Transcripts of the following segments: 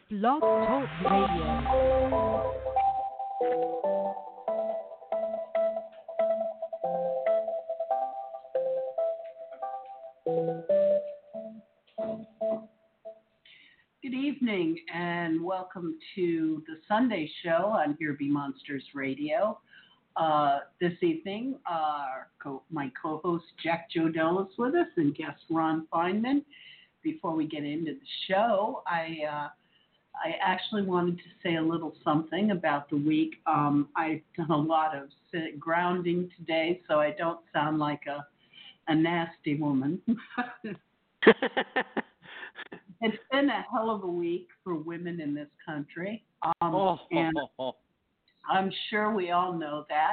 Blog Talk Radio. Good evening and welcome to the Sunday show on Here Be Monsters Radio. This evening, my co-host Jack Jodell is with us and guest Ron Feynman. Before we get into the show, I actually wanted to say a little something about the week. I've done a lot of grounding today, so I don't sound like a nasty woman. It's been a hell of a week for women in this country, and I'm sure we all know that.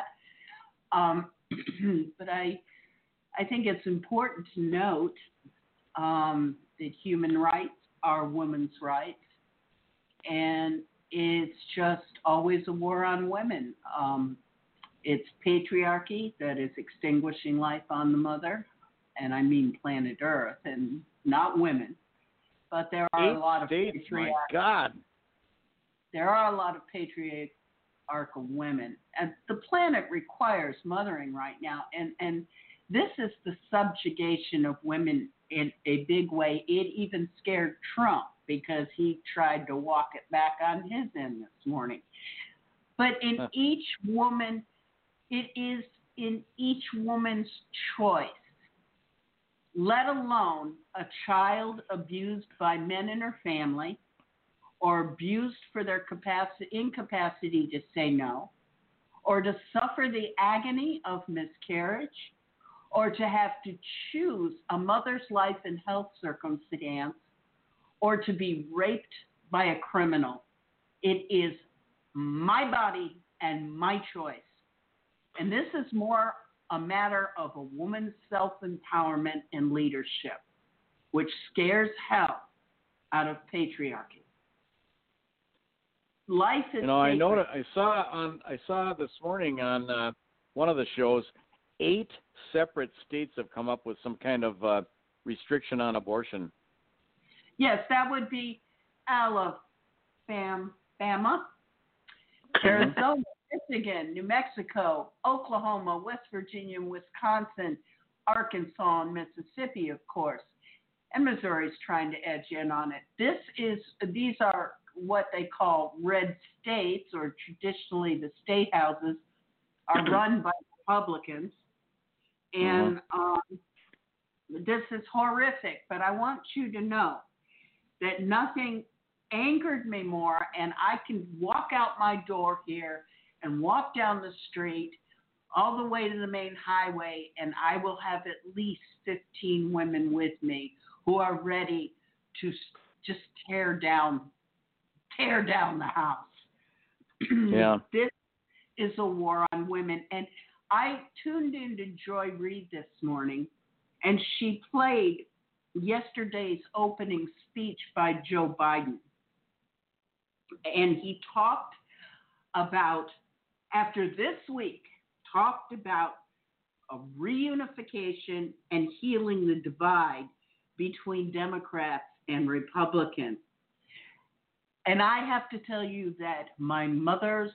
But I think it's important to note that human rights are women's rights, and it's just always a war on women. It's patriarchy that is extinguishing life on the mother, and I mean planet Earth, and not women. But there are a lot of my God. There are a lot of patriarchal women, and the planet requires mothering right now. And this is the subjugation of women in a big way. It even scared Trump because he tried to walk it back on his end this morning. But in each woman, it is in each woman's choice. Let alone a child abused by men in her family or abused for their incapacity to say no, or to suffer the agony of miscarriage, or to have to choose a mother's life and health circumstance, or to be raped by a criminal. It is my body and my choice. And this is more a matter of a woman's self-empowerment and leadership, which scares hell out of patriarchy. Life is. I saw this morning on one of the shows, 8 separate states have come up with some kind of restriction on abortion. Yes, that would be Alabama, Arizona, Michigan, New Mexico, Oklahoma, West Virginia, Wisconsin, Arkansas, and Mississippi, of course. And Missouri's trying to edge in on it. These are what they call red states, or traditionally the state houses are run by Republicans. And this is horrific, but I want you to know that nothing angered me more, and I can walk out my door here and walk down the street all the way to the main highway, and I will have at least 15 women with me who are ready to just tear down the house. Yeah. This is a war on women. And I tuned into Joy Reid this morning, and she played yesterday's opening speech by Joe Biden. And he talked about, after this week, talked about a reunification and healing the divide between Democrats and Republicans. And I have to tell you that my mother's,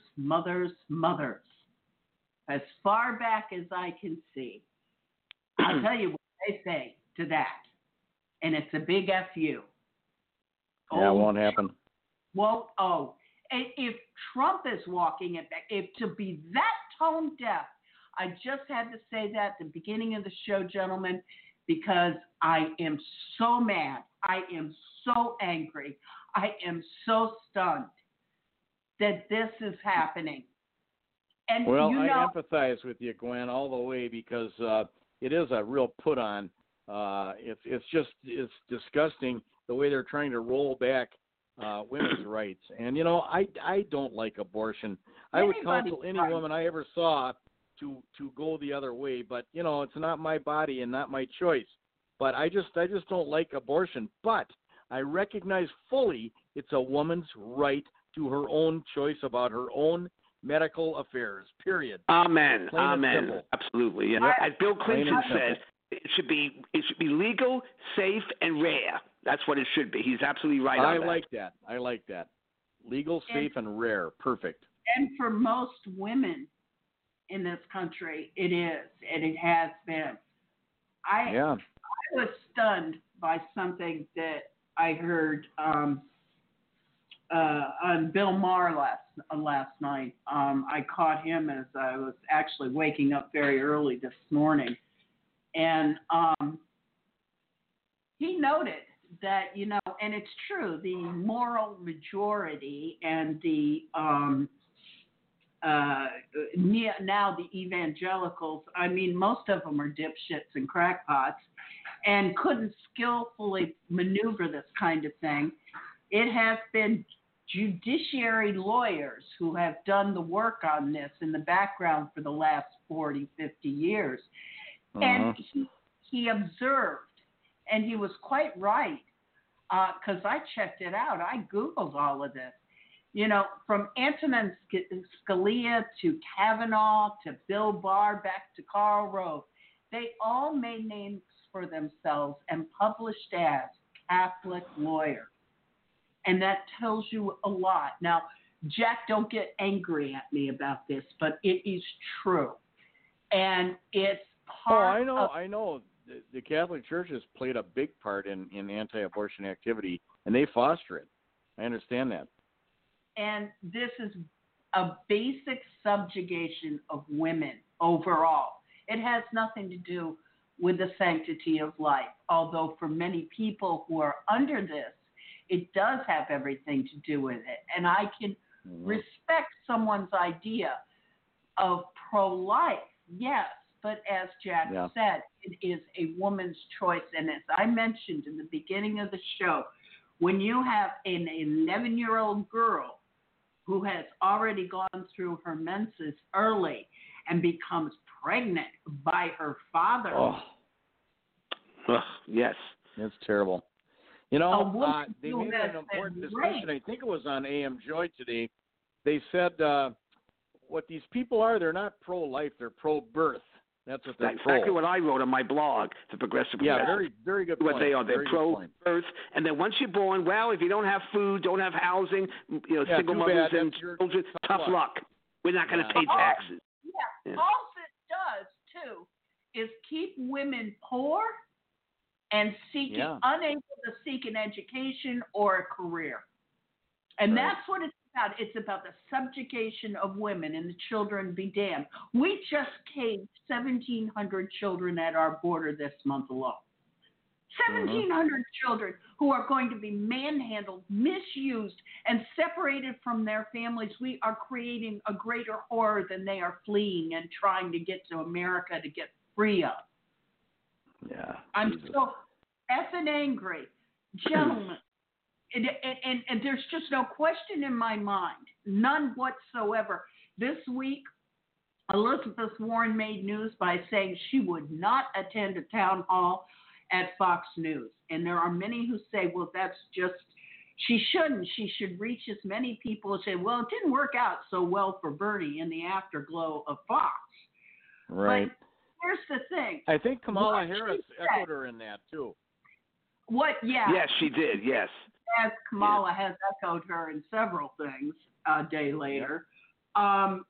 as far back as I can see, I'll tell you what they say to that. And it's a big F-U. Yeah, it won't happen. Well, if Trump is walking it back, if to be that tone deaf, I just had to say that at the beginning of the show, gentlemen, because I am so mad. I am so angry. I am so stunned that this is happening. And I empathize with you, Gwen, all the way, because it is a real put on. It's disgusting the way they're trying to roll back women's rights. And, I don't like abortion. I would counsel any woman I ever saw to go the other way. But, it's not my body and not my choice. But I just don't like abortion. But I recognize fully it's a woman's right to her own choice about her own medical affairs, period. Amen. Absolutely. And as Bill Clinton said, It should be legal, safe, and rare. That's what it should be. He's absolutely right on that. I like that. Legal, safe, and rare. Perfect. And for most women in this country, it is, and it has been. I was stunned by something that I heard on Bill Maher last night. I caught him as I was actually waking up very early this morning, and he noted that, and it's true, the moral majority and the now the evangelicals, I mean, most of them are dipshits and crackpots and couldn't skillfully maneuver this kind of thing. It has been judiciary lawyers who have done the work on this in the background for the last 40, 50 years. And he observed, and he was quite right, because I checked it out. I Googled all of this. From Antonin Scalia to Kavanaugh to Bill Barr back to Karl Rove, they all made names for themselves and published as Catholic lawyers. And that tells you a lot. Now, Jack, don't get angry at me about this, but it is true. And it's part I know. The Catholic Church has played a big part in anti-abortion activity, and they foster it. I understand that. And this is a basic subjugation of women overall. It has nothing to do with the sanctity of life, although for many people who are under this, it does have everything to do with it. And I can respect someone's idea of pro-life, yes, but as Jack said, it is a woman's choice. And as I mentioned in the beginning of the show, when you have an 11-year-old girl who has already gone through her menses early and becomes pregnant by her father. Yes. That's terrible. They made an important discussion. I think it was on AM Joy today. They said what these people are, they're not pro-life, they're pro-birth. That's what they're pro. Exactly what I wrote on my blog, The Progressive. Yeah, very, very good point. What they are, they're pro-birth, and then once you're born, well, if you don't have food, don't have housing, single mothers and children, tough luck. We're not going to pay taxes. Yeah. All it does too is keep women poor and unable to seek an education or a career, and that's what it's about. It's about the subjugation of women, and the children be damned. We just caged 1,700 children at our border this month alone. 1,700 children who are going to be manhandled, misused, and separated from their families. We are creating a greater horror than they are fleeing and trying to get to America to get free of. Yeah. I'm so effing angry. Gentlemen, and there's just no question in my mind, none whatsoever. This week, Elizabeth Warren made news by saying she would not attend a town hall at Fox News. And there are many who say, well, that's just, she shouldn't. She should reach as many people as say, well, it didn't work out so well for Bernie in the afterglow of Fox. Right. But here's the thing. I think Kamala Harris echoed her in that, too. What? Yeah. Yes, she did. Yes. As Kamala has echoed her in several things a day later. I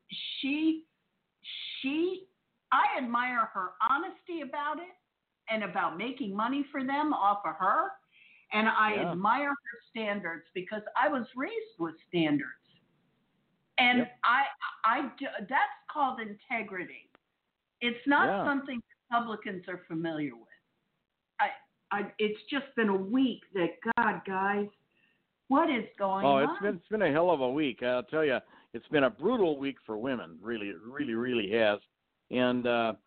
admire her honesty about it and about making money for them off of her. And I admire her standards because I was raised with standards. And that's called integrity. It's not something Republicans are familiar with. It's just been a week that, God, guys, what is going on? It's been a hell of a week. I'll tell you, it's been a brutal week for women. Really, really, really has. And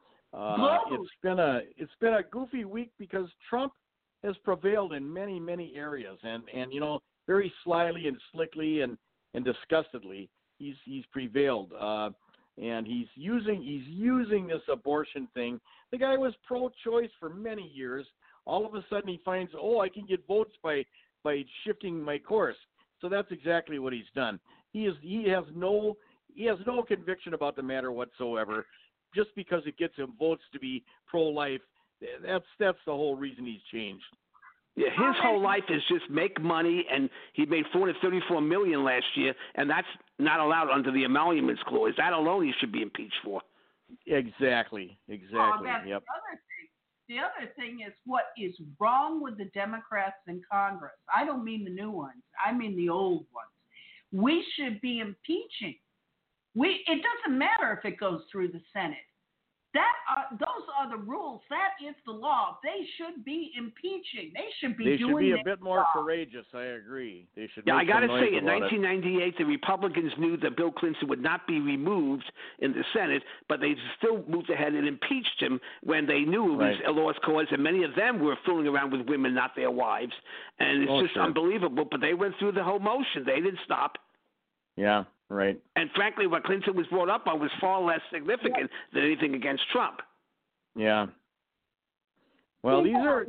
it's been a goofy week because Trump has prevailed in many, many areas, and very slyly and slickly and disgustedly, he's prevailed. And he's using this abortion thing. The guy was pro-choice for many years. All of a sudden he finds, I can get votes by shifting my course. So that's exactly what he's done. He has no conviction about the matter whatsoever. Just because it gets him votes to be pro-life, That's the whole reason he's changed. Yeah, his whole life is just make money, and he made $434 million last year, and that's not allowed under the emoluments clause. That alone he should be impeached for. Exactly. That's Yep. The other thing is what is wrong with the Democrats in Congress. I don't mean the new ones. I mean the old ones. We should be impeaching. It doesn't matter if it goes through the Senate. Those are the rules. That is the law. They should be impeaching. They should be a bit more courageous. I agree. They should. Yeah, I got to say, in 1998, the Republicans knew that Bill Clinton would not be removed in the Senate, but they still moved ahead and impeached him when they knew it was a lost cause, and many of them were fooling around with women, not their wives, and it's just unbelievable. But they went through the whole motion. They didn't stop. Yeah. Right. And frankly, what Clinton was brought up on was far less significant than anything against Trump. Yeah. Well, these are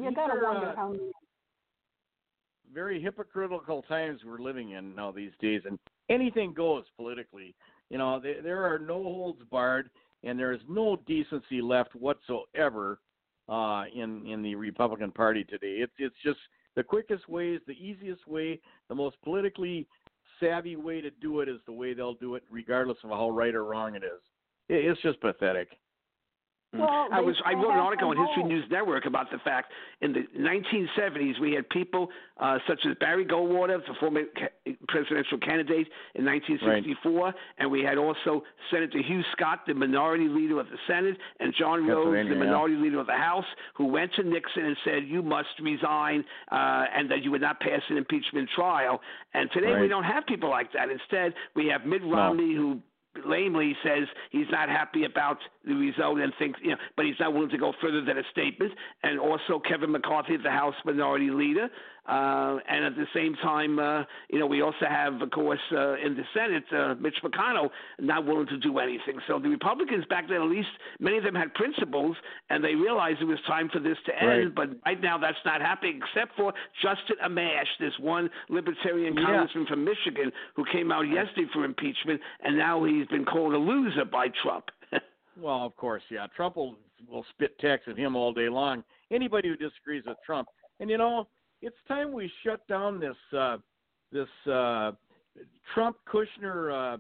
very hypocritical times we're living in now these days, and anything goes politically. You know, there are no holds barred, and there is no decency left whatsoever in the Republican Party today. It's just the quickest way, the easiest way, the most politically savvy way to do it is the way they'll do it, regardless of how right or wrong it is. It's just pathetic. Well, I wrote an article on History News Network about the fact in the 1970s we had people such as Barry Goldwater, the former presidential candidate in 1964, and we had also Senator Hugh Scott, the minority leader of the Senate, and John Rhodes, the minority leader of the House, who went to Nixon and said, you must resign and that you would not pass an impeachment trial. And today we don't have people like that. Instead, we have Mitt Romney, who lamely says he's not happy about the result and thinks, but he's not willing to go further than a statement. And also Kevin McCarthy, the House Minority Leader. And at the same time, we also have, of course, in the Senate, Mitch McConnell not willing to do anything. So the Republicans back then, at least many of them had principles, and they realized it was time for this to end. But right now that's not happening, except for Justin Amash, this one libertarian congressman from Michigan who came out yesterday for impeachment, and now he's been called a loser by Trump. Well, of course, Trump will spit text at him all day long. Anybody who disagrees with Trump. And, it's time we shut down this Trump Kushner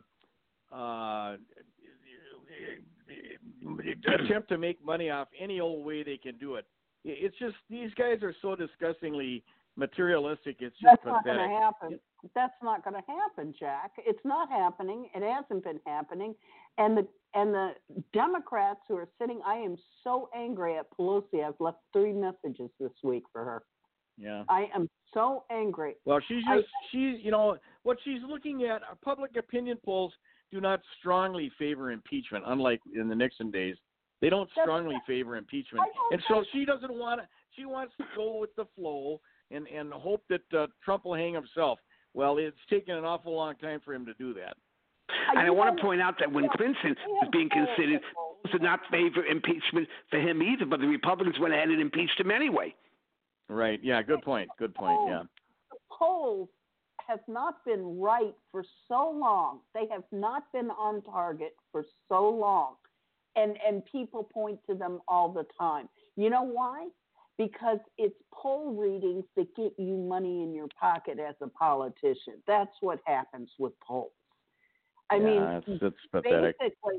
attempt to make money off any old way they can do it. It's just these guys are so disgustingly materialistic. It's just pathetic. Not going to happen. That's not going to happen, Jack. It's not happening. It hasn't been happening. And the Democrats who are sitting, I am so angry at Pelosi. I've left 3 messages this week for her. Yeah. I am so angry. Well, what she's looking at, public opinion polls do not strongly favor impeachment, unlike in the Nixon days. They don't strongly favor impeachment. And so she doesn't want to, she wants to go with the flow and hope that Trump will hang himself. Well, it's taken an awful long time for him to do that. And I want to point out that when Clinton was being considered, polls did not favor impeachment for him either, but the Republicans went ahead and impeached him anyway. Right. Yeah. Good point. Yeah. The polls have not been right for so long. They have not been on target for so long. And people point to them all the time. You know why? Because it's poll readings that get you money in your pocket as a politician. That's what happens with polls. I mean, it's pathetic. Basically,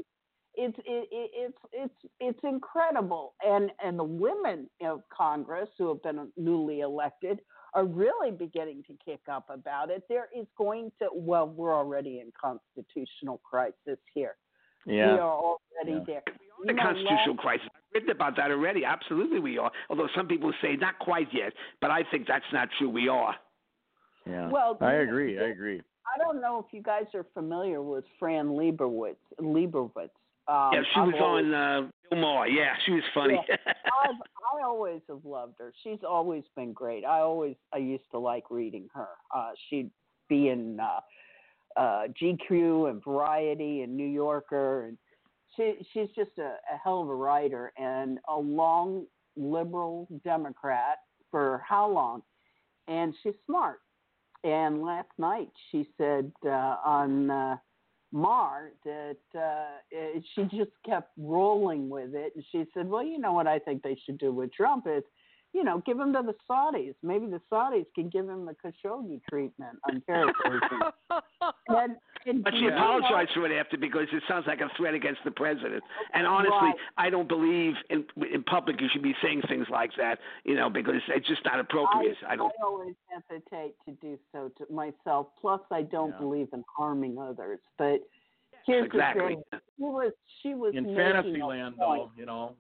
it's incredible, and the women of Congress who have been newly elected are really beginning to kick up about it. There is going to we're already in constitutional crisis here. Yeah. We are already there. The constitutional crisis. I've written about that already. Absolutely, we are. Although some people say not quite yet, but I think that's not true. We are. Yeah. Well, I agree. I don't know if you guys are familiar with Fran Lebowitz. Yeah, she was on Bill Maher. Yeah, she was funny. Yeah, I always have loved her. She's always been great. I used to like reading her. She'd be in GQ and Variety and New Yorker, and she's just a hell of a writer and a long liberal Democrat for how long? And she's smart. And last night she said on Mar that she just kept rolling with it. And she said, well, you know what I think they should do with Trump is, give him to the Saudis. Maybe the Saudis can give him the Khashoggi treatment. I'm paraphrasing. But she apologized for it after because it sounds like a threat against the president. And honestly, I don't believe in public you should be saying things like that, because it's just not appropriate. I always hesitate to do so to myself. Plus, I don't believe in harming others. But here's the thing: she was in making fantasy a land, point. though.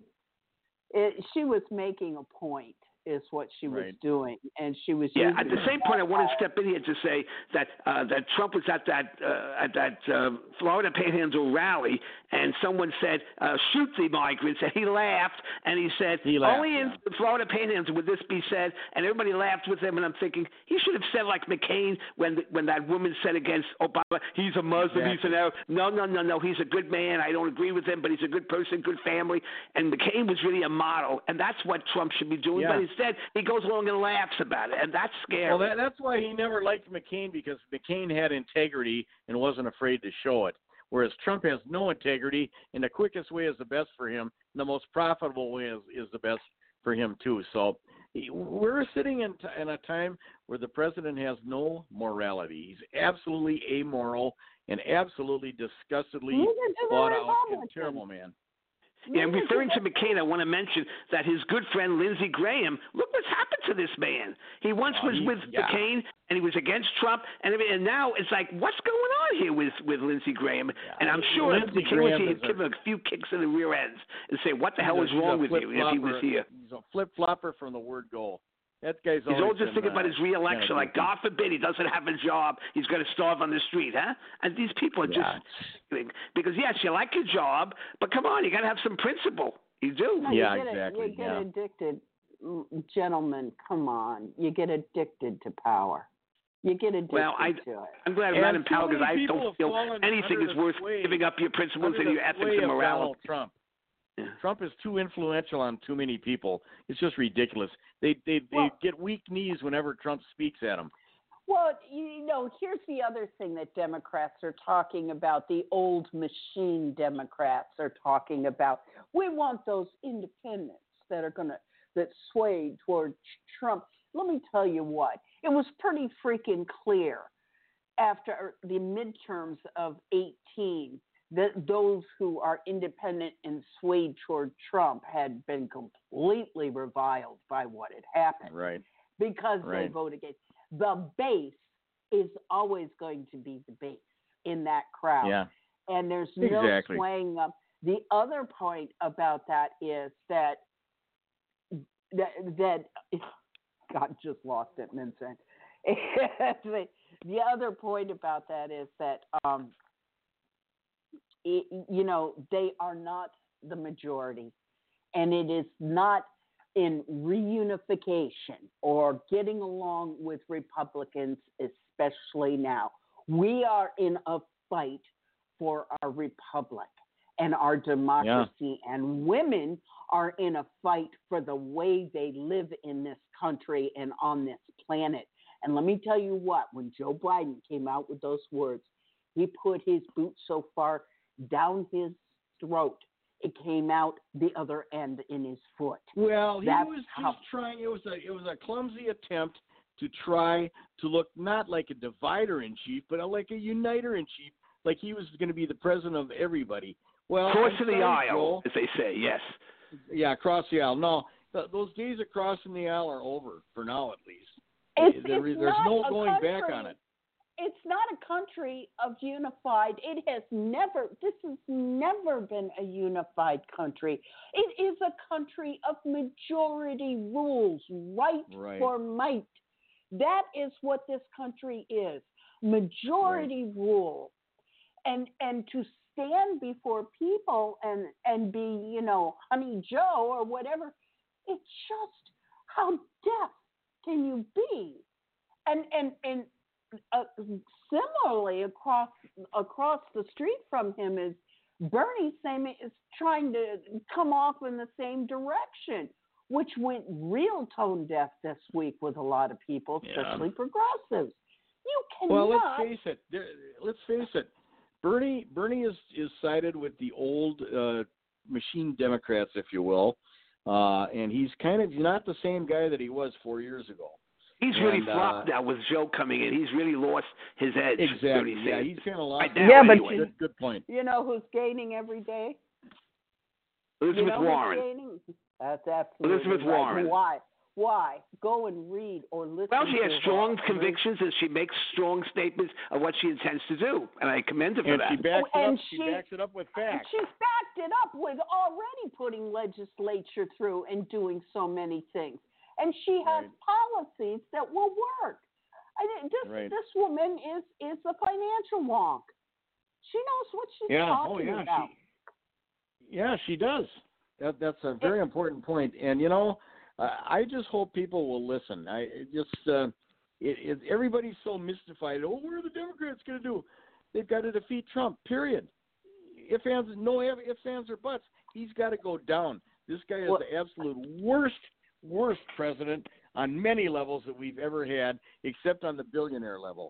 She was making a point. Is what she was doing, and she was. Yeah. At the same point, I want to step in here to say that that Trump was at that Florida Panhandle rally, and someone said, "Shoot the migrants," and he laughed, and he said, "Only in the Florida Panhandle would this be said," and everybody laughed with him. And I'm thinking he should have said like McCain when that woman said against Obama, "He's a Muslim, he's an Arab." No, he's a good man. I don't agree with him, but he's a good person, good family. And McCain was really a model, and that's what Trump should be doing. Yeah. But instead, he goes along and laughs about it, and that's scary. Well, that's why he never liked McCain, because McCain had integrity and wasn't afraid to show it, whereas Trump has no integrity, and the quickest way is the best for him, and the most profitable way is the best for him, too. So we're sitting in a time where the president has no morality. He's absolutely amoral and absolutely disgustedly bought out and terrible, man. Yeah, and referring to McCain, I want to mention that his good friend Lindsey Graham, look what's happened to this man. He once was with McCain, and he was against Trump, and now it's like, what's going on here with Lindsey Graham? Yeah, and I'm sure if McCain was here, he'd give him a few kicks in the rear ends and say, what the hell is wrong with you if he was here? He's a flip-flopper from the word go. That guy's He's all just thinking about his re-election, like, God forbid he doesn't have a job, he's going to starve on the street, huh? And these people are just because, yes, you like your job, but come on, you got to have some principle. You do. No, exactly. You get addicted, gentlemen, come on. You get addicted to power. You get addicted to it. I'm glad I'm not in power because I don't feel anything is worth giving up your principles and your ethics and morality. Trump. Yeah. Trump is too influential on too many people. It's just ridiculous. They get weak knees whenever Trump speaks at them. Well, here's the other thing that Democrats are talking about. The old machine Democrats are talking about. We want those independents that sway toward Trump. Let me tell you what. It was pretty freaking clear after the midterms of 2018 that those who are independent and swayed toward Trump had been completely reviled by what had happened. Right. Because they voted against. The base is always going to be the base in that crowd. Yeah. And there's no swaying up. The other point about that is that God, just lost it, Vincent. The other point about that is that they are not the majority, and it is not in reunification or getting along with Republicans, especially now. We are in a fight for our republic and our democracy, and women are in a fight for the way they live in this country and on this planet. And let me tell you what, when Joe Biden came out with those words, he put his boot so far down his throat, it came out the other end in his foot. Well, he was just trying. It was a clumsy attempt to try to look not like a divider in chief, but like a uniter in chief, like he was going to be the president of everybody. Well, crossing the aisle, Joel, as they say. Yes. Yeah, across the aisle. No, those days of crossing the aisle are over for now, at least. There's no going back on it. It's not a country of unified. This has never been a unified country. It is a country of majority rules, right. For might. That is what this country is. Majority rule. And to stand before people and be, Honey Joe or whatever, it's just how deaf can you be? And similarly, across the street from him is Bernie is trying to come off in the same direction, which went real tone deaf this week with a lot of people, especially progressives. You cannot. Well, let's face it. Bernie is sided with the old machine Democrats, if you will, and he's kind of not the same guy that he was 4 years ago. He's really flopped now with Joe coming in. He's really lost his edge. Exactly. Yeah, he's kind of lost. Yeah, but anyway. Good point. You know who's gaining every day? Elizabeth Warren. That's absolutely Elizabeth right. Warren. Why? Go and read or listen. Well, she has to strong her. convictions, and she makes strong statements of what she intends to do, and I commend her for that. She backs it up with facts. She's backed it up with already putting legislature through and doing so many things, and she has policies that will work. This woman is a financial wonk. She knows what she's talking about. She does. That's a very important point, and I just hope people will listen. Everybody's so mystified. Oh, what are the Democrats going to do? They've got to defeat Trump, period. No ifs, ands, or buts. He's got to go down. This guy is the absolute worst president on many levels that we've ever had, except on the billionaire level,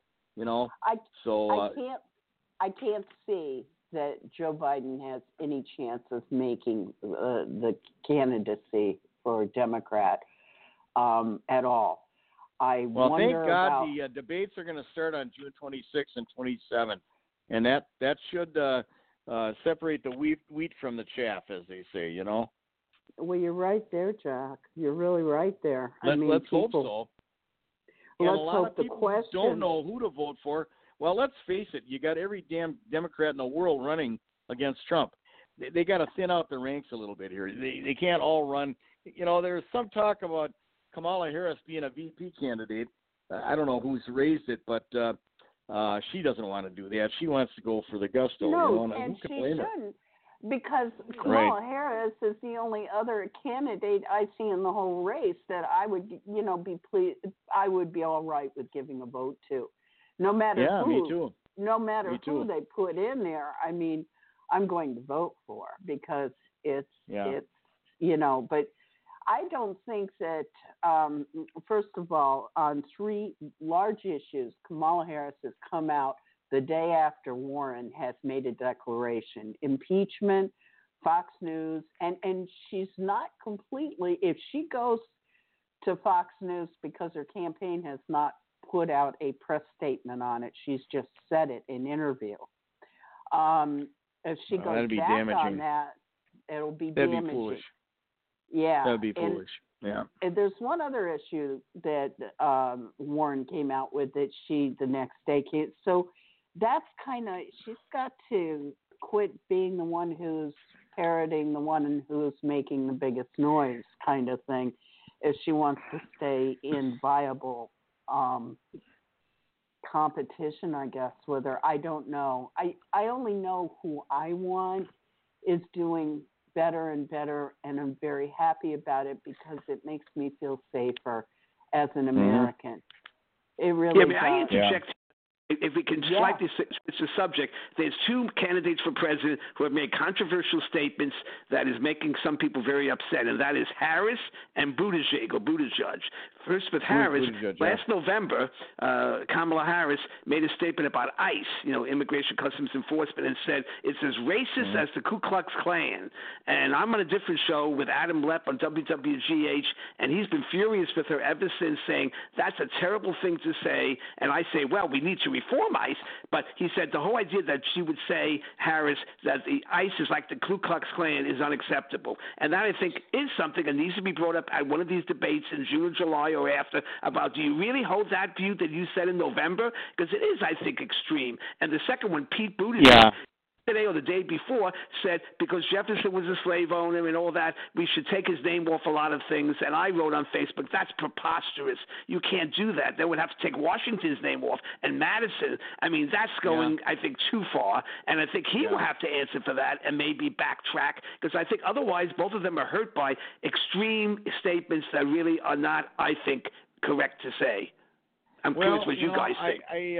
I can't see that Joe Biden has any chance of making the candidacy for Democrat at all. Thank God the debates are going to start on June 26 and 27, and that should separate the wheat from the chaff, as they say, Well, you're right there, Jack. You're really right there. Let's hope so. Let's and a lot hope of the people question don't know who to vote for. Well, let's face it. You got every damn Democrat in the world running against Trump. They got to thin out the ranks a little bit here. They can't all run. There's some talk about Kamala Harris being a VP candidate. I don't know who's raised it, but she doesn't want to do that. She wants to go for the gusto. No, and she shouldn't, because Kamala Harris is the only other candidate I see in the whole race that I would, be pleased. I would be all right with giving a vote to, no matter who. Me too. No matter who they put in there. I'm going to vote for, because it's but I don't think that, first of all, on three large issues, Kamala Harris has come out the day after Warren has made a declaration. Impeachment, Fox News, and she's not completely, if she goes to Fox News because her campaign has not put out a press statement on it, she's just said it in interview. If she goes back on that, it'll be damaging. That'd be foolish. Yeah. That'd be foolish. And there's one other issue that Warren came out with that she the next day came. So that's she's got to quit being the one who's parroting the one who's making the biggest noise kind of thing if she wants to stay in viable competition, I guess, with her. I don't know. I only know who I want is doing better and better, and I'm very happy about it because it makes me feel safer as an American. It really does. May I interject? If we can slightly switch the subject, there's two candidates for president who have made controversial statements that is making some people very upset, and that is Harris and Buttigieg. First with Harris, last November, Kamala Harris made a statement about ICE, Immigration Customs Enforcement, and said it's as racist as the Ku Klux Klan. And I'm on a different show with Adam Lepp on WWGH, and he's been furious with her ever since, saying that's a terrible thing to say. And I say, well, we need to reform ICE, but he said the whole idea that she would say, Harris, that the ICE is like the Ku Klux Klan is unacceptable. And that, I think, is something that needs to be brought up at one of these debates in June or July or after about, do you really hold that view that you said in November? Because it is, I think, extreme. And the second one, Pete Buttigieg, today or the day before, said because Jefferson was a slave owner and all that, we should take his name off a lot of things. And I wrote on Facebook, that's preposterous. You can't do that. They would have to take Washington's name off and Madison. I mean, that's going, I think, too far. And I think he will have to answer for that and maybe backtrack, because I think otherwise both of them are hurt by extreme statements that really are not, I think, correct to say. I'm curious what you guys think.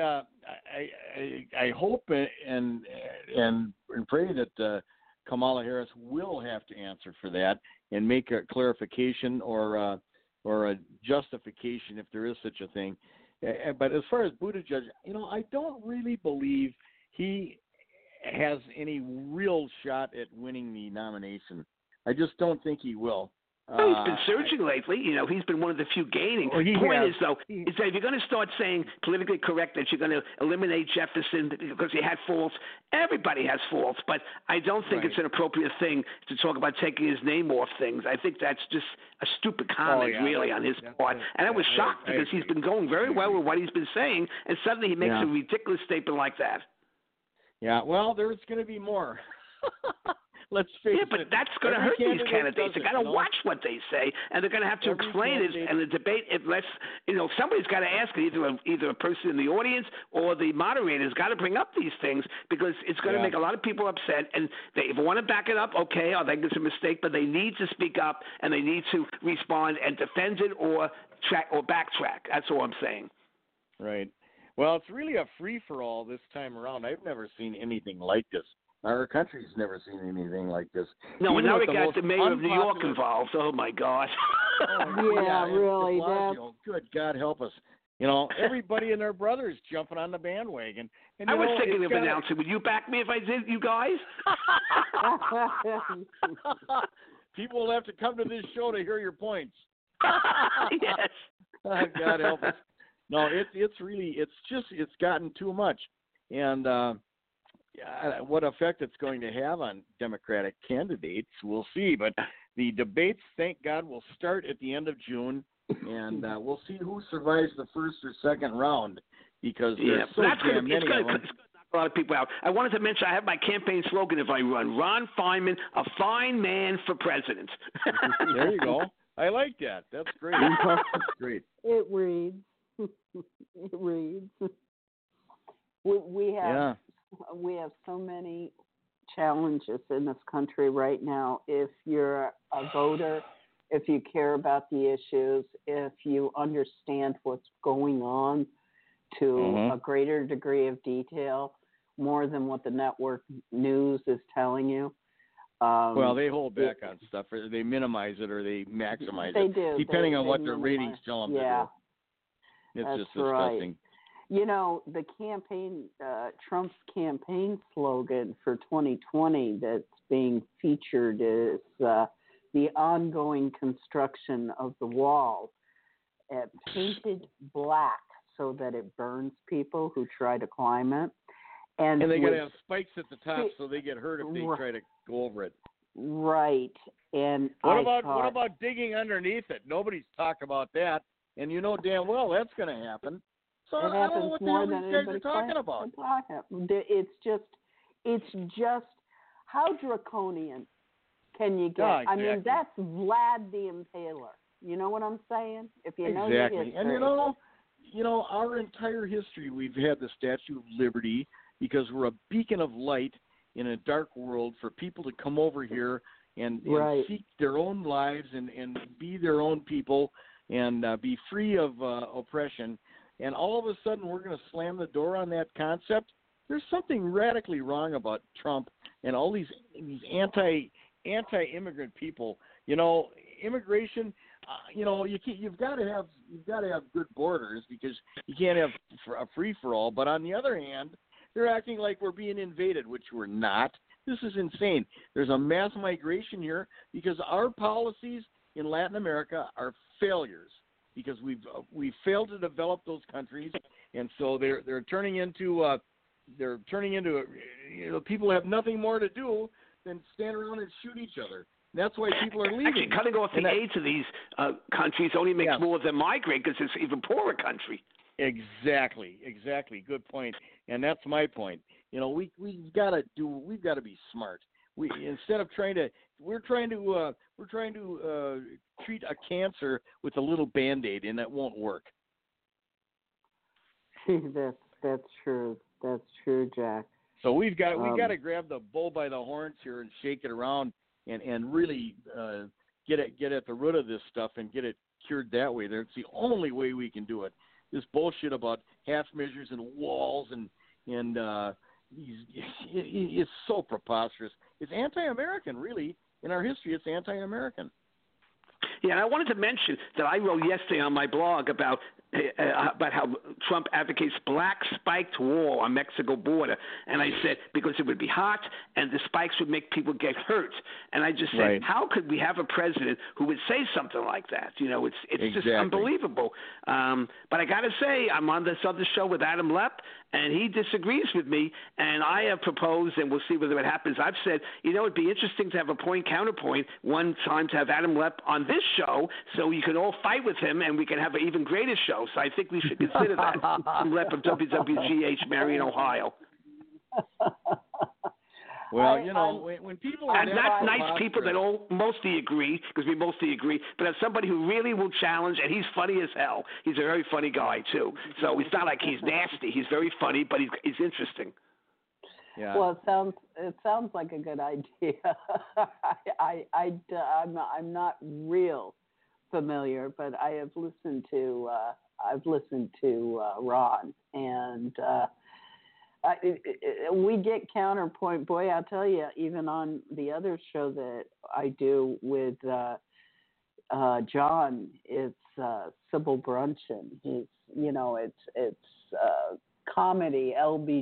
I hope and pray that Kamala Harris will have to answer for that and make a clarification or a justification if there is such a thing. But as far as Buttigieg, I don't really believe he has any real shot at winning the nomination. I just don't think he will. Well, he's been surging lately. He's been one of the few gaining. The point is, though, is that if you're going to start saying politically correct that you're going to eliminate Jefferson because he had faults, everybody has faults. But I don't think it's an appropriate thing to talk about taking his name off things. I think that's just a stupid comment, really, on his part. And I was shocked because he's been going very well with what he's been saying, and suddenly he makes a ridiculous statement like that. Yeah, well, there's going to be more. Let's face it. Yeah, but that's going to hurt these candidates. They got to watch what they say, and they're going to have to explain it. And the debate, somebody's got to ask it, either a person in the audience or the moderator's got to bring up these things because it's going to make a lot of people upset. And if they want to back it up, okay, I think it's a mistake, but they need to speak up and they need to respond and defend it or backtrack. That's all I'm saying. Right. Well, it's really a free-for-all this time around. I've never seen anything like this. Our country's never seen anything like this. No, and now we got the mayor of New York involved. Oh, my God. Really. Good God help us. Everybody and their brothers jumping on the bandwagon. And, I was thinking of announcing. Would you back me if I did, you guys? People will have to come to this show to hear your points. Yes. God help us. No, it's gotten too much. And what effect it's going to have on Democratic candidates, we'll see. But the debates, thank God, will start at the end of June, and we'll see who survives the first or second round because there's so damn many of them. It's going to knock a lot of people out. I wanted to mention I have my campaign slogan if I run. Ron Feinman, a fine man for president. There you go. I like that. That's great. That's great. It reads. It reads. We have so many challenges in this country right now. If you're a voter, if you care about the issues, if you understand what's going on to a greater degree of detail, more than what the network news is telling you. Well, they hold back on stuff. They minimize it or they maximize it. They do. Depending on what their ratings tell them to do. It's That's just disgusting. Right. The campaign, Trump's campaign slogan for 2020 that's being featured is the ongoing construction of the wall, painted black so that it burns people who try to climb it. And they got to have spikes at the top so they get hurt if they try to go over it. Right. And what about digging underneath it? Nobody's talked about that. And you know damn well that's going to happen. So it I don't know happens what the more hell than these guys are anybody talking about. It's just how draconian can you get? Exactly. I mean, that's Vlad the Impaler. You know what I'm saying? If you know your history. And you know, our entire history we've had the Statue of Liberty because we're a beacon of light in a dark world for people to come over here and seek their own lives and be their own people and be free of oppression. And all of a sudden we're going to slam the door on that concept. There's something radically wrong about Trump and all these anti-immigrant people. You know, immigration. You've got to have good borders because you can't have a free for all. But on the other hand, they're acting like we're being invaded, which we're not. This is insane. There's a mass migration here because our policies in Latin America are failures because we've failed to develop those countries, and so they're turning into people have nothing more to do than stand around and shoot each other. That's why people are leaving. Actually, cutting off the aid to these countries only makes more of them migrate because it's an even poorer country. Exactly. Good point. And that's my point. You know, we've got to be smart. We're trying to treat a cancer with a little Band-Aid, and that won't work. That's true. That's true, Jack. So we've got to grab the bull by the horns here and shake it around and really get at the root of this stuff and get it cured that way. That's the only way we can do it. This bullshit about half measures and walls and it's so preposterous. It's anti-American, really. In our history, it's anti-American. Yeah, and I wanted to mention that I wrote yesterday on my blog about about how Trump advocates black spiked wall on Mexico border, and I said because it would be hot and the spikes would make people get hurt, and I just said how could we have a president who would say something like that? You know, it's just unbelievable. But I got to say, I'm on this other show with Adam Lepp, and he disagrees with me, and I have proposed, and we'll see whether it happens. I've said, you know, it'd be interesting to have a point counterpoint one time to have Adam Lepp on this show, so you can all fight with him, and we can have an even greater show. So I think we should consider that. Adam Lepp of WWGH, Marion, Ohio. Well, you know, when people are and that's nice people that all mostly agree, because we mostly agree, but as somebody who really will challenge, and he's funny as hell. He's a very funny guy, too. So it's not like he's nasty. He's very funny, but he's interesting. Yeah. Well, it sounds like a good idea. I'm not real familiar, but I have listened to Ron, and we get counterpoint. Boy, I'll tell you, even on the other show that I do with John, it's Sybil Brunson. It's comedy,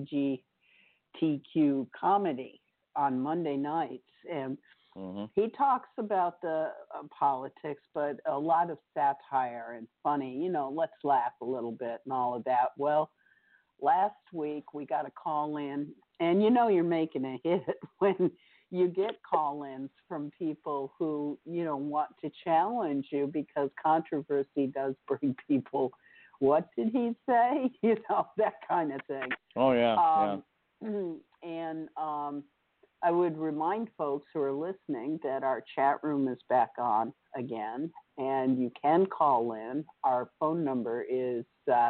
LGBTQ comedy on Monday nights, and he talks about the politics, but a lot of satire and funny. You know, let's laugh a little bit and all of that. Well, last week we got a call in, and you know you're making a hit when you get call-ins from people who, you know, want to challenge you, because controversy does bring people, what did he say? You know, that kind of thing. Oh, yeah. And I would remind folks who are listening that our chat room is back on again, and you can call in. Our phone number is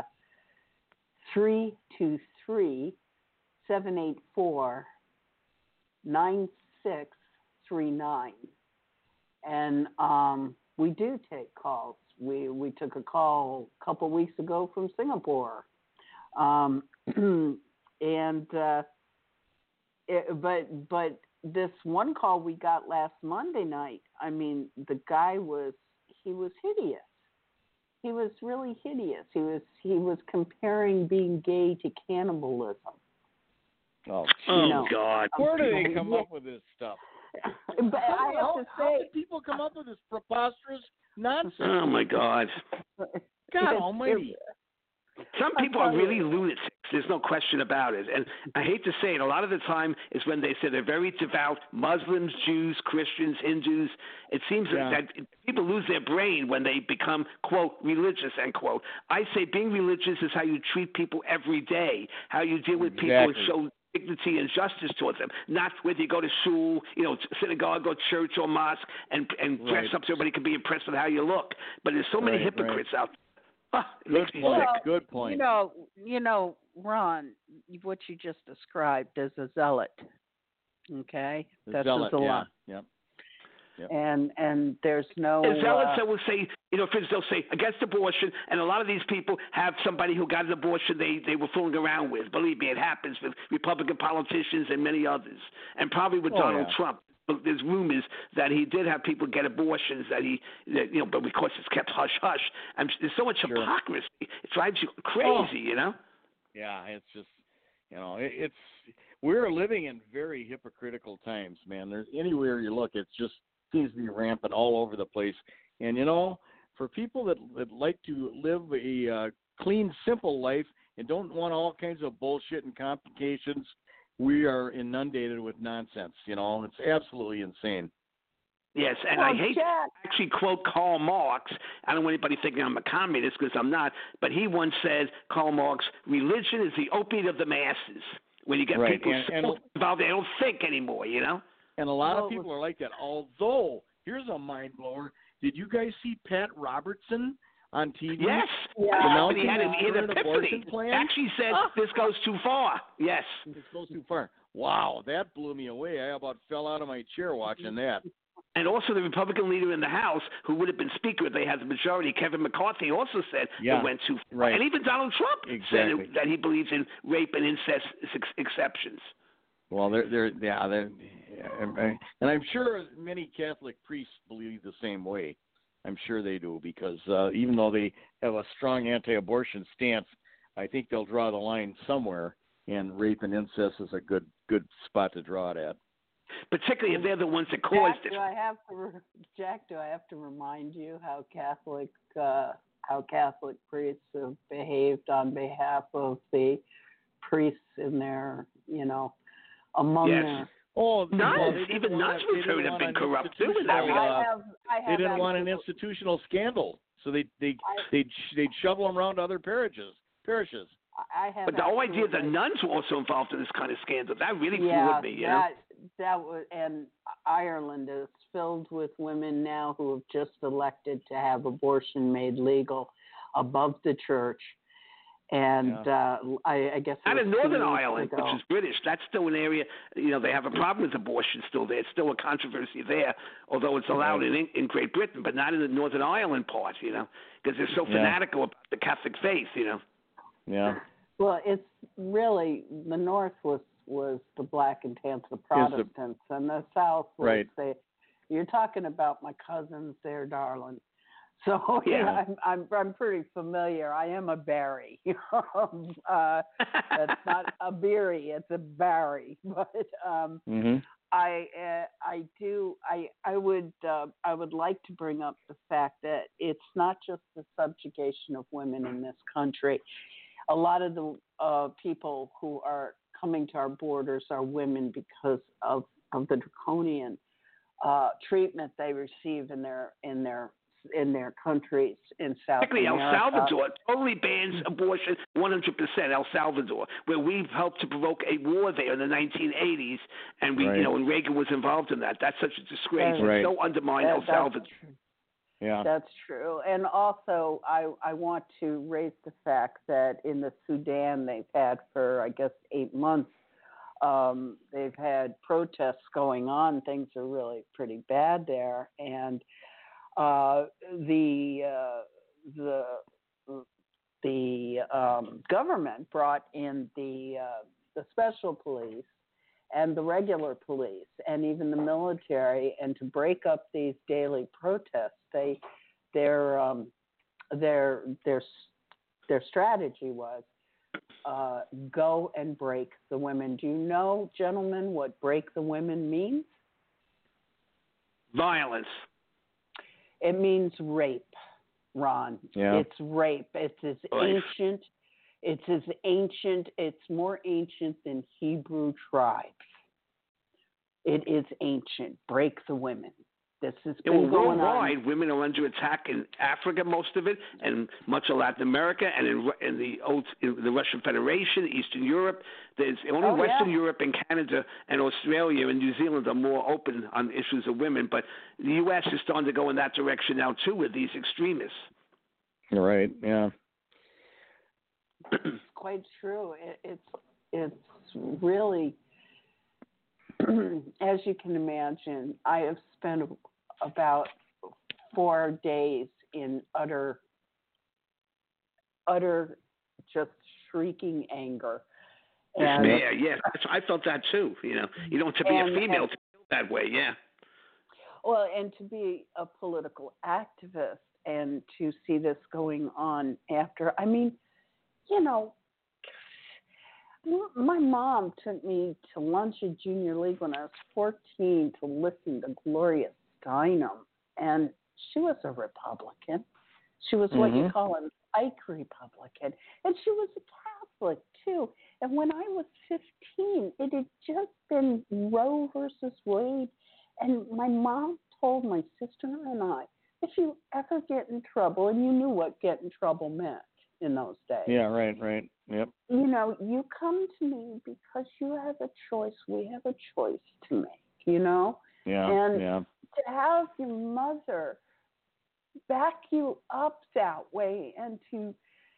323-784-9639. And we do take calls. We took a call a couple weeks ago from Singapore. But this one call we got last Monday night, I mean, the guy was hideous. He was really hideous. He was comparing being gay to cannibalism. Oh, God! Where do they come up with this stuff? But I have to how say, do people come up with this preposterous nonsense? Oh my God! God Almighty! Some people are really lunatics. There's no question about it. And I hate to say it, a lot of the time is when they say they're very devout Muslims, Jews, Christians, Hindus. It seems that people lose their brain when they become, quote, religious, end quote. I say being religious is how you treat people every day, how you deal with people and show dignity and justice towards them, not whether you go to shul, you know, synagogue or church or mosque and dress up so everybody can be impressed with how you look. But there's so many hypocrites out there. Good point. You know, Ron, what you just described as a zealot. Okay, that's a zealot. Yeah. Yep. And there's no zealots that will say, you know, for instance, they'll say against abortion, and a lot of these people have somebody who got an abortion they were fooling around with. Believe me, it happens with Republican politicians and many others, and probably with Donald Trump. There's rumors that he did have people get abortions, but of course it's kept hush hush. And there's so much hypocrisy; it drives you crazy, you know. Yeah, it's just, you know, we're living in very hypocritical times, man. There's anywhere you look, it just seems to be rampant all over the place. And you know, for people that like to live a clean, simple life and don't want all kinds of bullshit and complications, we are inundated with nonsense. You know, it's absolutely insane. Yes, and I hate to actually quote Karl Marx. I don't want anybody thinking I'm a communist, because I'm not. But he once said, Karl Marx, religion is the opiate of the masses. When you get people so involved, they don't think anymore, you know? And a lot of people are like that. Although, here's a mind blower. Did you guys see Pat Robertson on TV? Yes. But he had an epiphany. Actually said, this goes too far. Yes. This goes too far. Wow, that blew me away. I about fell out of my chair watching that. And also the Republican leader in the House, who would have been Speaker if they had the majority, Kevin McCarthy, also said it went too far. Right. And even Donald Trump said that he believes in rape and incest exceptions. Well, and I'm sure many Catholic priests believe the same way. I'm sure they do, because even though they have a strong anti-abortion stance, I think they'll draw the line somewhere, and rape and incest is a good spot to draw it at. Particularly if they're the ones that caused it. Jack, do I have to remind you how Catholic priests have behaved on behalf of the priests in their, among their. Oh, nuns! Even nuns have been corrupt too. They didn't want an institutional scandal, so they'd shovel them around to other parishes. But the whole idea that nuns were also involved in this kind of scandal, that really floored me. That was, and Ireland is filled with women now who have just elected to have abortion made legal above the church. And I guess out of Northern Ireland, which is British, that's still an area. They have a problem with abortion still there. It's still a controversy there, although it's allowed in Great Britain, but not in the Northern Ireland part. Because they're so fanatical about the Catholic faith. Yeah. Well, it's really the North was the Black and Panther Protestants, and the South was you're talking about my cousins there, darling. So I'm pretty familiar. I am a Barry. That's not a Beery, it's a Barry. But I would like to bring up the fact that it's not just the subjugation of women in this country. A lot of the people who are coming to our borders are women because of the draconian treatment they receive in their countries in South Particularly America. El Salvador totally bans abortion 100%. El Salvador, where we've helped to provoke a war there in the 1980s, and and Reagan was involved in that. That's such a disgrace. It's so undermined El Salvador. Yeah, that's true. And also, I want to raise the fact that in the Sudan, they've had for, I guess, 8 months, they've had protests going on. Things are really pretty bad there. And the government brought in the special police and the regular police and even the military, and to break up these daily protests, their strategy was go and break the women. Do you know, gentlemen, what break the women means? Violence. It means rape, Ron. Yeah. It's rape. It's as ancient. It's more ancient than Hebrew tribes. It is ancient. Break the women. This has been going worldwide, on. women are under attack in Africa, most of it, and much of Latin America, and in the Russian Federation, Eastern Europe. There's only Western Europe and Canada and Australia and New Zealand are more open on issues of women, but the U.S. is starting to go in that direction now too with these extremists. Right. Yeah. It's quite true. It's really, as you can imagine, I have spent about 4 days in utter just shrieking anger. And, yes, I felt that too. To be a female to feel that way, Well, and to be a political activist and to see this going on after, my mom took me to lunch at Junior League when I was 14 to listen to Gloria Steinem, and she was a Republican. She was what you call an Ike Republican, and she was a Catholic too. And when I was 15, it had just been Roe versus Wade, and my mom told my sister and I, if you ever get in trouble, and you knew what get in trouble meant in those days. Yeah, right. Yep. You come to me because you have a choice. We have a choice to make, Yeah, And yeah. to have your mother back you up that way and to,